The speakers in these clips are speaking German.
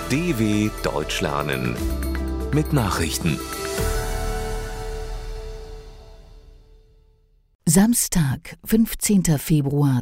DW Deutsch lernen mit Nachrichten. Samstag, 15. Februar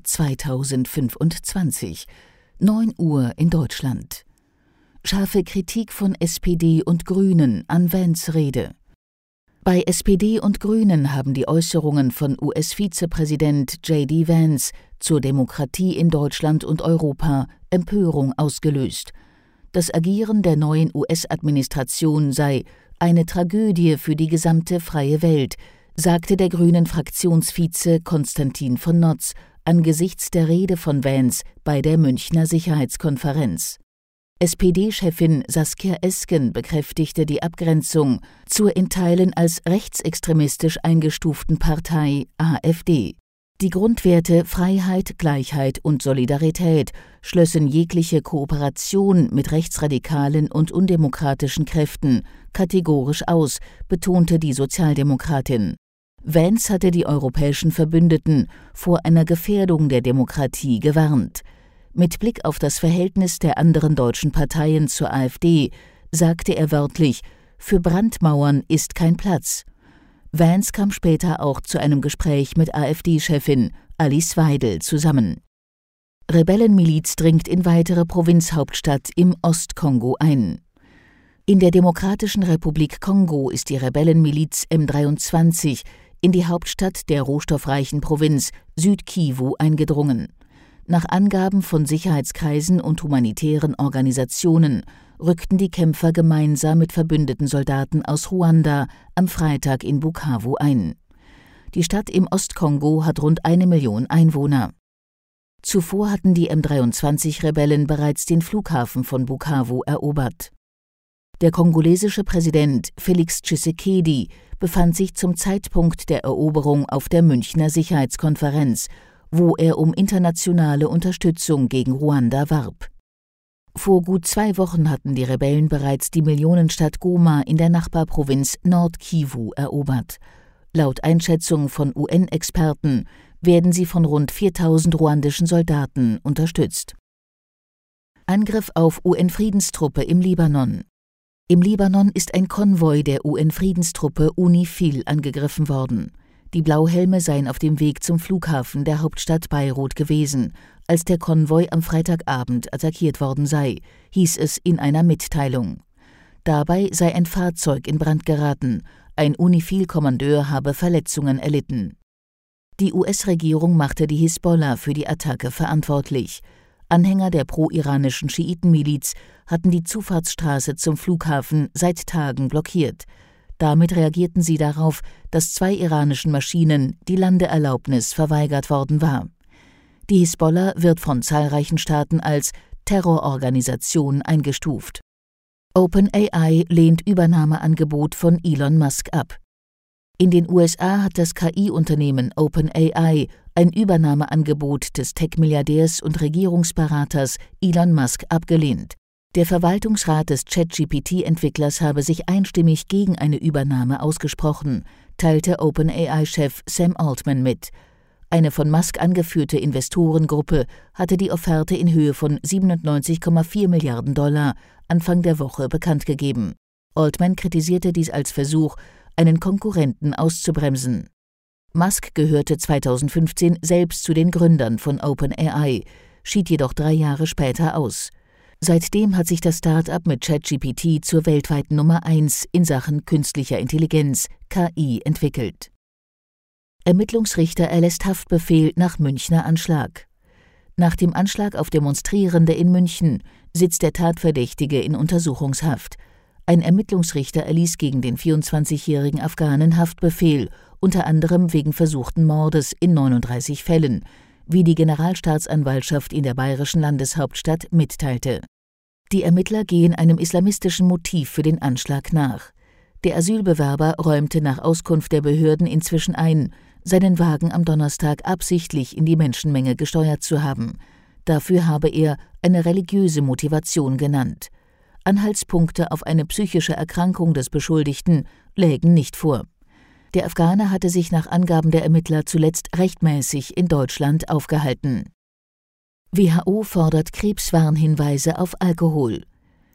2025, 9 Uhr in Deutschland. Scharfe Kritik von SPD und Grünen an Vance' Rede. Bei SPD und Grünen haben die Äußerungen von US-Vizepräsident J.D. Vance zur Demokratie in Deutschland und Europa Empörung ausgelöst. Das Agieren der neuen US-Administration sei eine Tragödie für die gesamte freie Welt, sagte der Grünen-Fraktionsvize Konstantin von Notz angesichts der Rede von Vance bei der Münchner Sicherheitskonferenz. SPD-Chefin Saskia Esken bekräftigte die Abgrenzung zur in Teilen als rechtsextremistisch eingestuften Partei AfD. Die Grundwerte Freiheit, Gleichheit und Solidarität schlössen jegliche Kooperation mit rechtsradikalen und undemokratischen Kräften kategorisch aus, betonte die Sozialdemokratin. Vance hatte die europäischen Verbündeten vor einer Gefährdung der Demokratie gewarnt. Mit Blick auf das Verhältnis der anderen deutschen Parteien zur AfD sagte er wörtlich: „Für Brandmauern ist kein Platz." Vance kam später auch zu einem Gespräch mit AfD-Chefin Alice Weidel zusammen. Rebellenmiliz dringt in weitere Provinzhauptstadt im Ostkongo ein. In der Demokratischen Republik Kongo ist die Rebellenmiliz M23 in die Hauptstadt der rohstoffreichen Provinz Süd-Kivu eingedrungen. Nach Angaben von Sicherheitskreisen und humanitären Organisationen rückten die Kämpfer gemeinsam mit verbündeten Soldaten aus Ruanda am Freitag in Bukavu ein. Die Stadt im Ostkongo hat rund 1 Million Einwohner. Zuvor hatten die M23-Rebellen bereits den Flughafen von Bukavu erobert. Der kongolesische Präsident Félix Tshisekedi befand sich zum Zeitpunkt der Eroberung auf der Münchner Sicherheitskonferenz, wo er um internationale Unterstützung gegen Ruanda warb. Vor gut 2 Wochen hatten die Rebellen bereits die Millionenstadt Goma in der Nachbarprovinz Nord-Kivu erobert. Laut Einschätzung von UN-Experten werden sie von rund 4.000 ruandischen Soldaten unterstützt. Angriff auf UN-Friedenstruppe im Libanon. Im Libanon ist ein Konvoi der UN-Friedenstruppe UNIFIL angegriffen worden. Die Blauhelme seien auf dem Weg zum Flughafen der Hauptstadt Beirut gewesen, als der Konvoi am Freitagabend attackiert worden sei, hieß es in einer Mitteilung. Dabei sei ein Fahrzeug in Brand geraten, ein UNIFIL-Kommandeur habe Verletzungen erlitten. Die US-Regierung machte die Hisbollah für die Attacke verantwortlich. Anhänger der pro-iranischen Schiitenmiliz hatten die Zufahrtsstraße zum Flughafen seit Tagen blockiert. Damit reagierten sie darauf, dass 2 iranischen Maschinen die Landeerlaubnis verweigert worden war. Die Hisbollah wird von zahlreichen Staaten als Terrororganisation eingestuft. OpenAI lehnt Übernahmeangebot von Elon Musk ab. In den USA hat das KI-Unternehmen OpenAI ein Übernahmeangebot des Tech-Milliardärs und Regierungsberaters Elon Musk abgelehnt. Der Verwaltungsrat des ChatGPT-Entwicklers habe sich einstimmig gegen eine Übernahme ausgesprochen, teilte OpenAI-Chef Sam Altman mit. Eine von Musk angeführte Investorengruppe hatte die Offerte in Höhe von 97,4 Milliarden $ Anfang der Woche bekannt gegeben. Altman kritisierte dies als Versuch, einen Konkurrenten auszubremsen. Musk gehörte 2015 selbst zu den Gründern von OpenAI, schied jedoch 3 Jahre später aus. Seitdem hat sich das Start-up mit ChatGPT zur weltweiten Nummer 1 in Sachen künstlicher Intelligenz, KI, entwickelt. Ermittlungsrichter erlässt Haftbefehl nach Münchner Anschlag. Nach dem Anschlag auf Demonstrierende in München sitzt der Tatverdächtige in Untersuchungshaft. Ein Ermittlungsrichter erließ gegen den 24-jährigen Afghanen Haftbefehl, unter anderem wegen versuchten Mordes in 39 Fällen, wie die Generalstaatsanwaltschaft in der bayerischen Landeshauptstadt mitteilte. Die Ermittler gehen einem islamistischen Motiv für den Anschlag nach. Der Asylbewerber räumte nach Auskunft der Behörden inzwischen ein, seinen Wagen am Donnerstag absichtlich in die Menschenmenge gesteuert zu haben. Dafür habe er eine religiöse Motivation genannt. Anhaltspunkte auf eine psychische Erkrankung des Beschuldigten lägen nicht vor. Der Afghane hatte sich nach Angaben der Ermittler zuletzt rechtmäßig in Deutschland aufgehalten. WHO fordert Krebswarnhinweise auf Alkohol.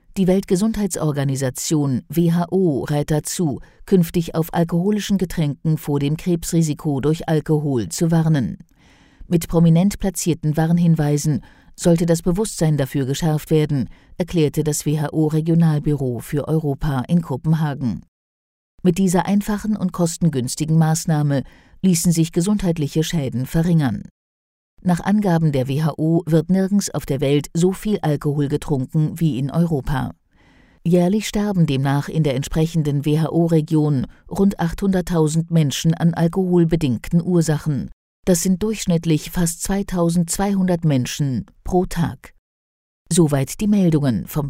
Die Weltgesundheitsorganisation WHO rät dazu, künftig auf alkoholischen Getränken vor dem Krebsrisiko durch Alkohol zu warnen. Mit prominent platzierten Warnhinweisen sollte das Bewusstsein dafür geschärft werden, erklärte das WHO-Regionalbüro für Europa in Kopenhagen. Mit dieser einfachen und kostengünstigen Maßnahme ließen sich gesundheitliche Schäden verringern. Nach Angaben der WHO wird nirgends auf der Welt so viel Alkohol getrunken wie in Europa. Jährlich sterben demnach in der entsprechenden WHO-Region rund 800.000 Menschen an alkoholbedingten Ursachen. Das sind durchschnittlich fast 2.200 Menschen pro Tag. Soweit die Meldungen vom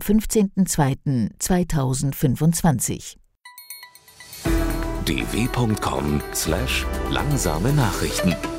15.02.2025. dw.com/langsame Nachrichten